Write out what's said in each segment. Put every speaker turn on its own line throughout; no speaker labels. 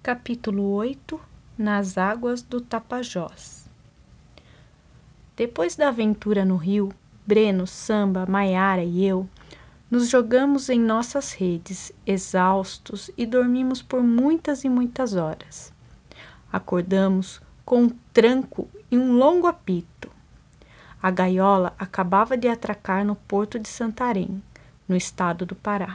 Capítulo 8 Nas águas do Tapajós. Depois da aventura no rio, Breno, Samba, Maiara e eu nos jogamos em nossas redes, exaustos, e dormimos por muitas e muitas horas. Acordamos com um tranco e um longo apito. A gaiola acabava de atracar no porto de Santarém, no estado do Pará.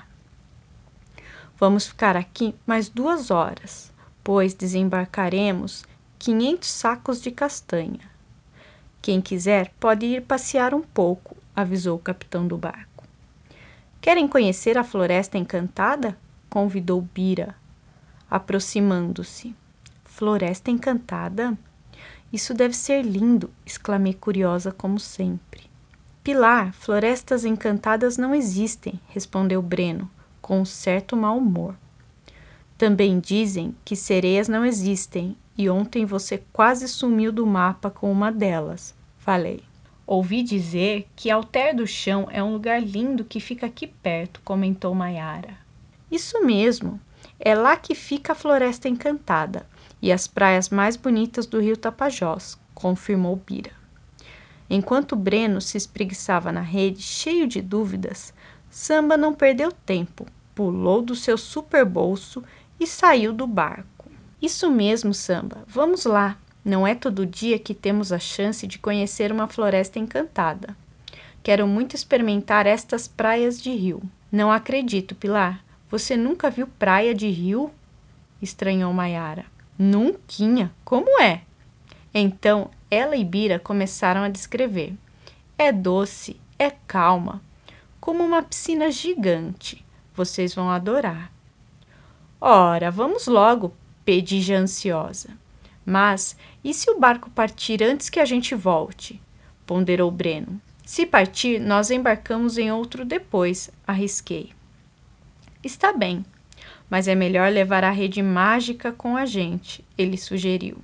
Vamos ficar aqui mais 2 horas, pois desembarcaremos 500 sacos de castanha. Quem quiser pode ir passear um pouco, avisou o capitão do barco. Querem conhecer a Floresta Encantada? Convidou Bira, aproximando-se. Floresta Encantada? Isso deve ser lindo, exclamei curiosa como sempre. Pilar, florestas encantadas não existem, respondeu Breno, com um certo mau humor. Também dizem que sereias não existem, e ontem você quase sumiu do mapa com uma delas, falei. Ouvi dizer que Alter do Chão é um lugar lindo que fica aqui perto, comentou Maiara. Isso mesmo, é lá que fica a Floresta Encantada e as praias mais bonitas do rio Tapajós, confirmou Bira. Enquanto Breno se espreguiçava na rede, cheio de dúvidas, Samba não perdeu tempo, pulou do seu super bolso e saiu do barco. Isso mesmo, Samba, vamos lá. Não é todo dia que temos a chance de conhecer uma floresta encantada. Quero muito experimentar estas praias de rio. Não acredito, Pilar. Você nunca viu praia de rio? Estranhou Maiara. Nunquinha. Como é? Então, ela e Bira começaram a descrever. É doce, é calma, como uma piscina gigante. Vocês vão adorar. Ora, vamos logo, pedi já ansiosa. Mas, e se o barco partir antes que a gente volte? Ponderou Breno. Se partir, nós embarcamos em outro depois, arrisquei. Está bem, mas é melhor levar a rede mágica com a gente, ele sugeriu.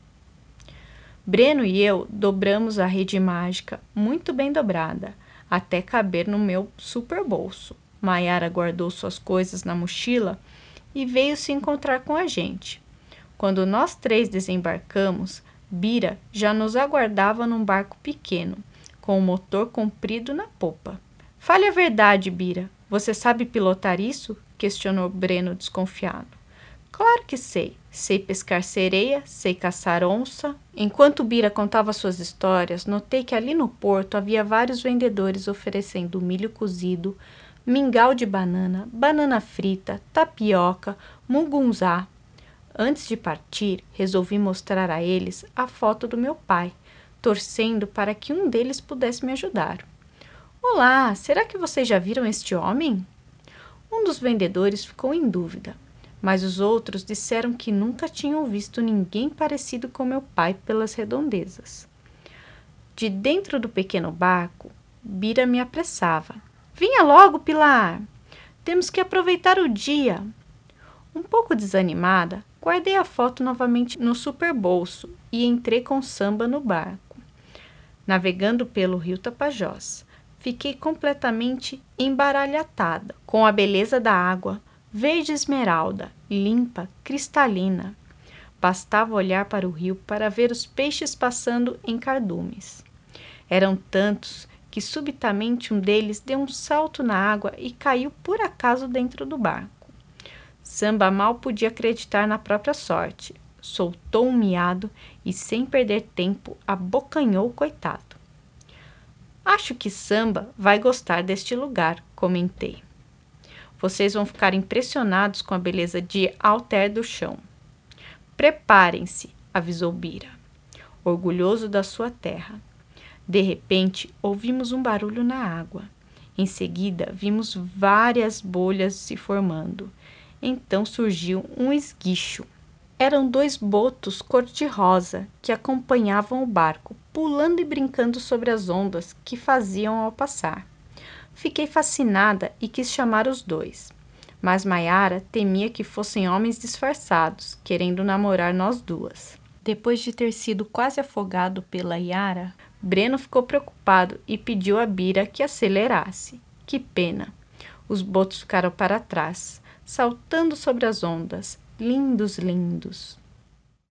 Breno e eu dobramos a rede mágica, muito bem dobrada, até caber no meu super bolso. Maiara guardou suas coisas na mochila e veio se encontrar com a gente. Quando nós 3 desembarcamos, Bira já nos aguardava num barco pequeno, com o motor comprido na popa. Fale a verdade, Bira. Você sabe pilotar isso? Questionou Breno desconfiado. Claro que sei. Sei pescar sereia, sei caçar onça. Enquanto Bira contava suas histórias, notei que ali no porto havia vários vendedores oferecendo milho cozido, mingau de banana, banana frita, tapioca, mugunzá. Antes de partir, resolvi mostrar a eles a foto do meu pai, torcendo para que um deles pudesse me ajudar. Olá, será que vocês já viram este homem? Um dos vendedores ficou em dúvida, mas os outros disseram que nunca tinham visto ninguém parecido com meu pai pelas redondezas. De dentro do pequeno barco, Bira me apressava. Vinha logo, Pilar! Temos que aproveitar o dia! Um pouco desanimada, guardei a foto novamente no superbolso e entrei com Samba no barco. Navegando pelo rio Tapajós, fiquei completamente embaralhatada com a beleza da água, verde esmeralda, limpa, cristalina. Bastava olhar para o rio para ver os peixes passando em cardumes. Eram tantos que subitamente um deles deu um salto na água e caiu por acaso dentro do barco. Samba mal podia acreditar na própria sorte. Soltou um miado e, sem perder tempo, abocanhou o coitado. Acho que Samba vai gostar deste lugar, comentei. Vocês vão ficar impressionados com a beleza de Alter do Chão. Preparem-se, avisou Bira, orgulhoso da sua terra. De repente, ouvimos um barulho na água. Em seguida, vimos várias bolhas se formando. Então surgiu um esguicho. Eram 2 botos cor-de-rosa que acompanhavam o barco, pulando e brincando sobre as ondas que faziam ao passar. Fiquei fascinada e quis chamar os 2, mas Maiara temia que fossem homens disfarçados, querendo namorar nós 2. Depois de ter sido quase afogado pela Yara, Breno ficou preocupado e pediu a Bira que acelerasse. Que pena! Os botos ficaram para trás, saltando sobre as ondas, lindos, lindos.